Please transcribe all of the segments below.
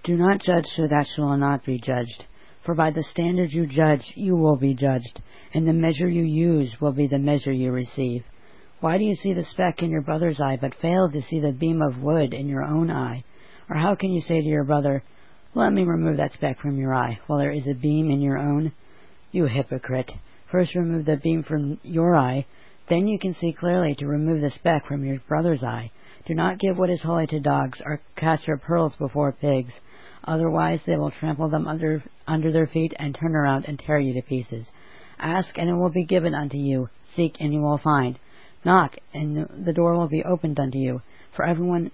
Do not judge so that you will not be judged. For by the standard you judge, you will be judged, and the measure you use will be the measure you receive. Why do you see the speck in your brother's eye, but fail to see the beam of wood in your own eye? Or how can you say to your brother, let me remove that speck from your eye, while there is a beam in your own? You hypocrite! First remove the beam from your eye, then you can see clearly to remove the speck from your brother's eye. Do not give what is holy to dogs, or cast your pearls before pigs. Otherwise they will trample them under their feet and turn around and tear you to pieces. Ask, and it will be given unto you. Seek, and you will find. Knock, and the door will be opened unto you. For everyone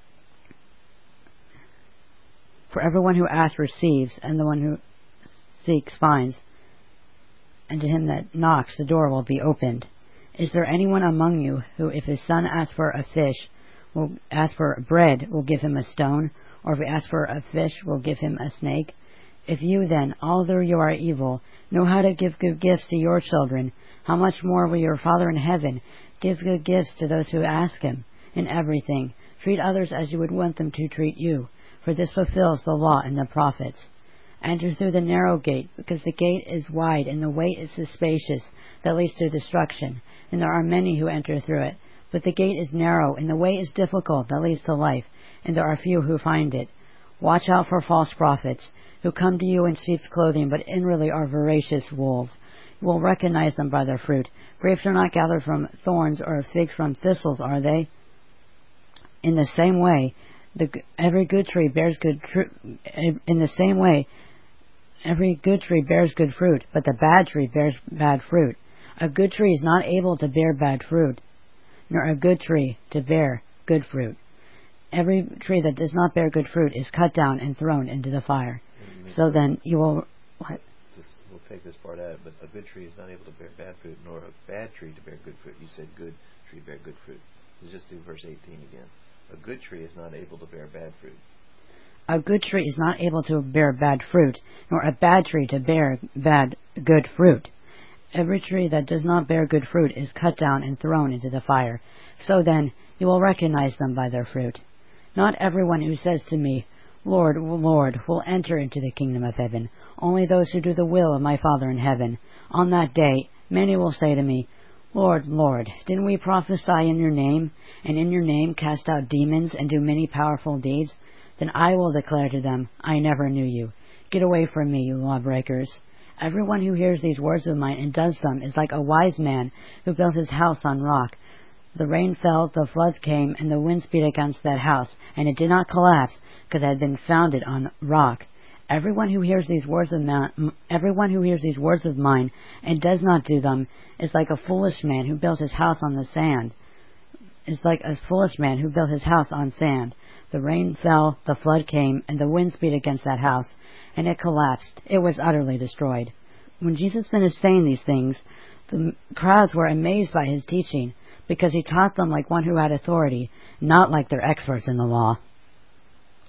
who asks receives, and the one who seeks finds, and to him that knocks the door will be opened. Is there anyone among you who, if his son asks for a fish, will ask for bread, will give him a stone? Or if he asks for a fish, will give him a snake? If you then, although you are evil, know how to give good gifts to your children, how much more will your Father in heaven give good gifts to those who ask him? In everything, treat others as you would want them to treat you, for this fulfills the law and the prophets. Enter through the narrow gate, because the gate is wide and the way is spacious that leads to destruction, and there are many who enter through it. But the gate is narrow and the way is difficult that leads to life, and there are few who find it. Watch out for false prophets, who come to you in sheep's clothing, but inwardly are voracious wolves. You will recognize them by their fruit. Grapes are not gathered from thorns, or figs from thistles, are they? In the same way, every good tree bears good fruit. In the same way, every good tree bears good fruit, but the bad tree bears bad fruit. A good tree is not able to bear bad fruit, nor a good tree to bear good fruit. Every tree that does not bear good fruit is cut down and thrown into the fire. So then you will... What? We'll take this part out, but a good tree is not able to bear bad fruit, nor a bad tree to bear good fruit. You said good tree bear good fruit. Let's just do verse 18 again. A good tree is not able to bear bad fruit. A good tree is not able to bear bad fruit, nor a bad tree to bear good fruit. Every tree that does not bear good fruit is cut down and thrown into the fire. So then you will recognize them by their fruit. Not everyone who says to me, Lord, Lord, will enter into the kingdom of heaven. Only those who do the will of my Father in heaven. On that day many will say to me, Lord, Lord, didn't we prophesy in your name, and in your name cast out demons and do many powerful deeds? Then I will declare to them, I never knew you. Get away from me, you lawbreakers. Everyone who hears these words of mine and does them is like a wise man who built his house on rock. The rain fell, the floods came, and the winds beat against that house, and it did not collapse, because it had been founded on rock. Everyone who hears these words of mine and does not do them is like a foolish man who built his house on the sand. The rain fell, the flood came, and the winds beat against that house, and it collapsed. It was utterly destroyed. When Jesus finished saying these things, the crowds were amazed by his teaching, because he taught them like one who had authority, not like their experts in the law.